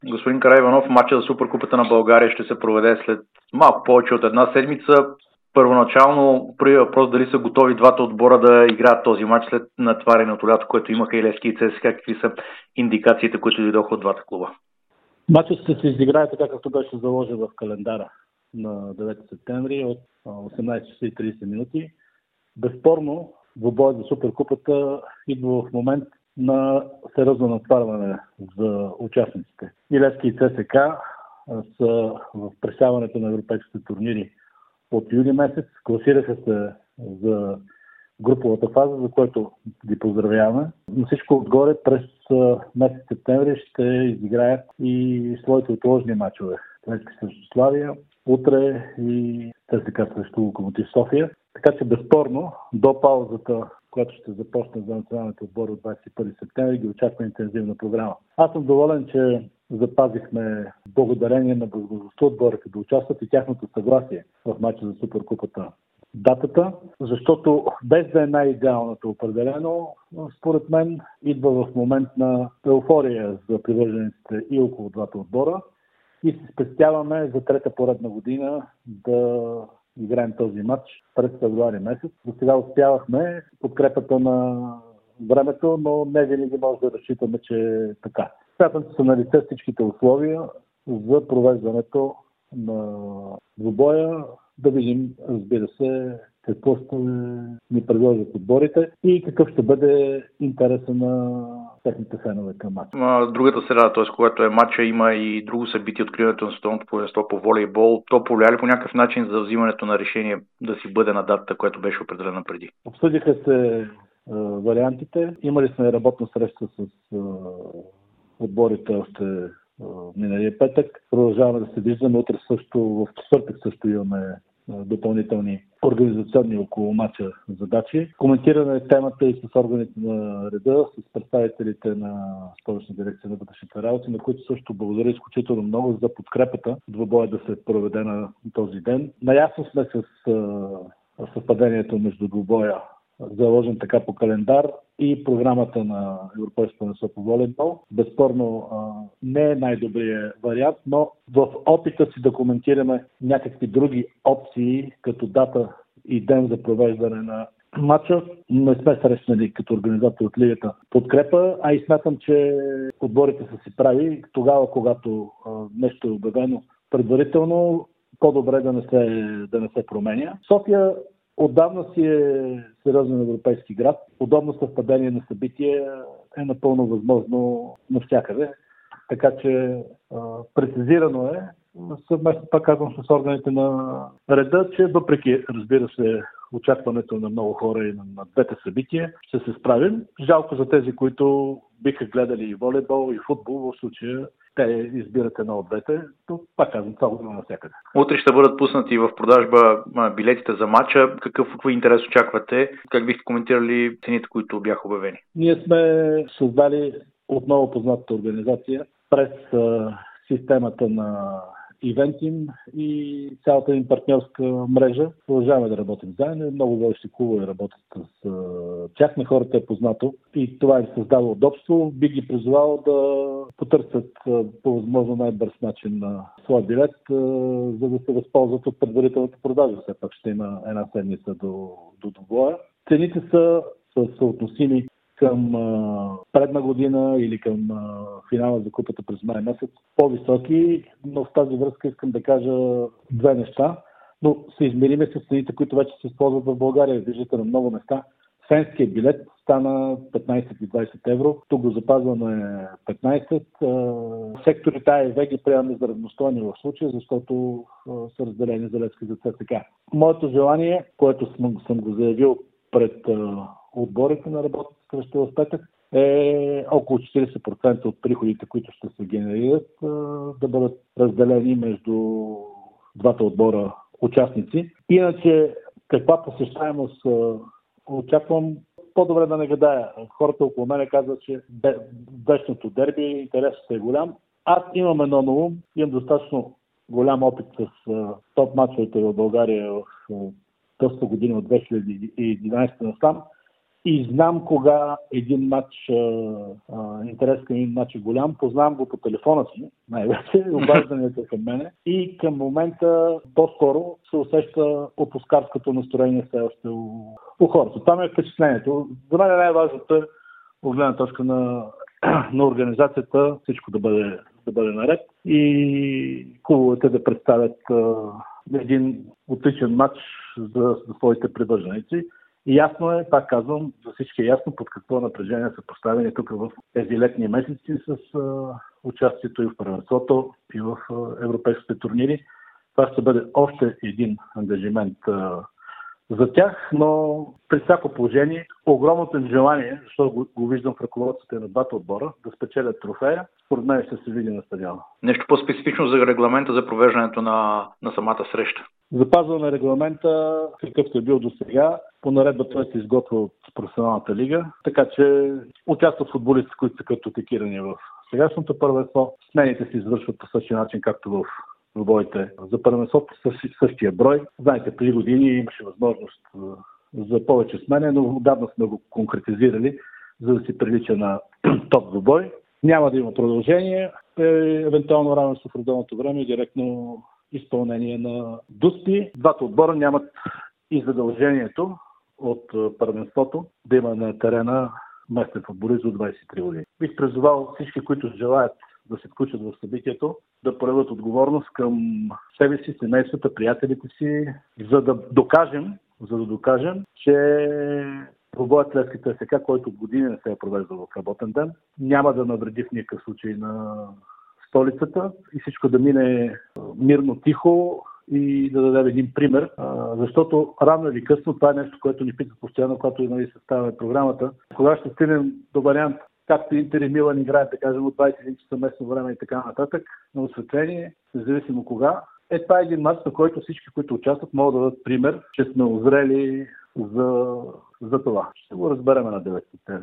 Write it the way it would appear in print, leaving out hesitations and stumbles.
Господин Караиванов, матчът за Суперкупата на България ще се проведе след малко повече от една седмица. Първоначално първи въпрос дали са готови двата отбора да играят този матч след натвареното лято, което имаха и Левски и ЦСКА. Какви са индикациите, които дойдоха от двата клуба? Матчът ще се изиграе така, както беше заложен в календара на 9 септември от 18 часа и 30 минути. Безспорно, двубоят за Суперкупата идва в момент на сериозно натварване за участниците. И Левски и ЦСКА са в пресяването на европейските турнири от юли месец. Класираха се за груповата фаза, за което ги поздравяваме. На всичко отгоре през месец септември ще изиграят и своите отложни мачове. Левски срещу Славия, утре и ЦСКА срещу Локомотив София. Така че безспорно до паузата, която ще започне за националните отбори от 21 септември, ги очаква интензивна програма. Аз съм доволен, че запазихме благодарение на възможността отборите да участват и тяхното съгласие в матча за Суперкупата датата, защото без да е най-идеалната определено, според мен идва в момент на еуфория за привържениците и около двата отбора и се спестяваме за трета поредна година да играем този матч през февруари месец. До сега успявахме подкрепата на времето, но не винаги може да разчитаме, че е така. Смятам, че са налице всичките условия за провеждането на двубоя. Да видим, разбира се, какво ще ни предложат отборите и какъв ще бъде интереса на техните фенове към матча. Другата среда, т.е. когато е матча, има и друго събитие, откриването на световното първенство по волейбол. То повлияли по някакъв начин за взимането на решение да си бъде на датата, която беше определена преди? Обсъдиха се вариантите. Имали сме работна среща с отборите още миналия петък. Продължаваме да се виждаме. Утре също, в четвъртък също имаме допълнителни организационни около матча задачи. Коментираме темата и с органите на реда, с представителите на Столична дирекция на вътрешните работи, на които също благодаря изключително много за подкрепата двубоя да се проведе на този ден. Наясно сме с съвпадението между двубоя, заложен така по календар, и програмата на Европейското първенство по волейбол. Безспорно не е най-добрият вариант, но в опита си да коментираме някакви други опции, като дата и ден за провеждане на матча, не сме срещнали като организатор от лигата подкрепа, а и смятам, че отборите са си прави тогава, когато нещо е обявено предварително, по-добре да не се променя. София отдавна си е сериозен европейски град. Подобно съвпадение на събитие е напълно възможно навсякъде. Така че прецизирано е съвместно, пак казвам, с органите на реда, че въпреки, разбира се, очакването на много хора и на двете събития, ще се справим. Жалко за тези, които биха гледали и волейбол, и футбол, в случая те избират едно от двете, но пак казвам, това го има навсякъде. Утре ще бъдат пуснати в продажба билетите за матча. Какъв интерес очаквате? Как бихте коментирали цените, които бяха обявени? Ние сме създали отново познатата организация през системата на Ивентим и цялата им партньорска мрежа. Продължаваме да работим заедно. Много водещи клубове работят с тях. На хората е познато и това им създава удобство. Би ги призовал да потърсят по възможно най-бърз начин на своя билет, за да се възползват от предварителната продажа. Все пак ще има една седмица до двубоя. Цените са съотносими към предна година или към финала за купата през май месец по-високи, но в тази връзка искам да кажа две неща, но се измериме с цените, които вече се използват в България. Виждате на много места. Фенският билет стана 15 и 20 евро. Тук го запазваме 15. Секторите А и В ги приемаме за равностойни в случая, защото са разделени за Левски за ЦСКА. Моето желание, което съм го заявил пред отборите на работата срещу в петък, е около 40% от приходите, които ще се генерират, да бъдат разделени между двата отбора участници. Иначе, каква посещаемост очаквам? По-добре да не гадая. Хората около мене казват, че днешното дерби интересът е голям. Аз имам едно на ум, имам достатъчно голям опит с топ мачовете в България в доста години от 2011 насам. и знам кога един матч, интерес към един матч е голям, познавам го по телефона си, най-вече, обажданията към мене и към момента по-скоро се усеща отпускарското настроение все още у хората. Там е впечатлението. За мен най-важното е от гледна точка на организацията всичко да бъде наред и клубовете да представят един отличен матч за своите привърженици. И ясно е, пак казвам, за всички е ясно под какво напрежение са поставени тук в тези летни месеци с участието и в първенството, и в европейските турнири. Това ще бъде още един ангажимент за тях, но при всяко положение огромното им желание, защото го виждам в ръководството на двата отбора, да спечелят трофея, според мен ще се види на стадиона. Нещо по-специфично за регламента за провеждането на самата среща? Запазваме регламента, какъвто е бил до сега. По наредба той се изготвя от професионалната лига, така че участват футболисти, които са картотекирани в сегашното първенство. Смените се извършват по същия начин, както в двубоите за първенството, същия брой. Знаете, преди години имаше възможност за повече смене, но отдавна сме го конкретизирали, за да си прилича на топ двубой. Няма да има продължение, евентуално равенство в редовното време и директно изпълнение на ДУСПИ. Двата отбора нямат и задължението от първенството да има на терена местен футболист до 23 години. Бих призовал всички, които желаят да се включат в събитието, да проявят отговорност към себе си, семействата, приятелите си, за да докажем, че двубоят Левски ТСК, който от години не се е провеждал в работен ден, няма да навреди в никакъв случай на столицата и всичко да мине мирно, тихо и да дадем един пример, защото рано или късно това е нещо, което ни питат постоянно, когато и съставяме програмата. Кога ще стигнем до вариант, както Интер и Милан играят, да кажем, от 21 часа местно време и така нататък, на осветление, независимо кога. Това е един мач, на който всички, които участват, могат да дадат пример, че сме озрели за това. Ще го разберем на 9 септември.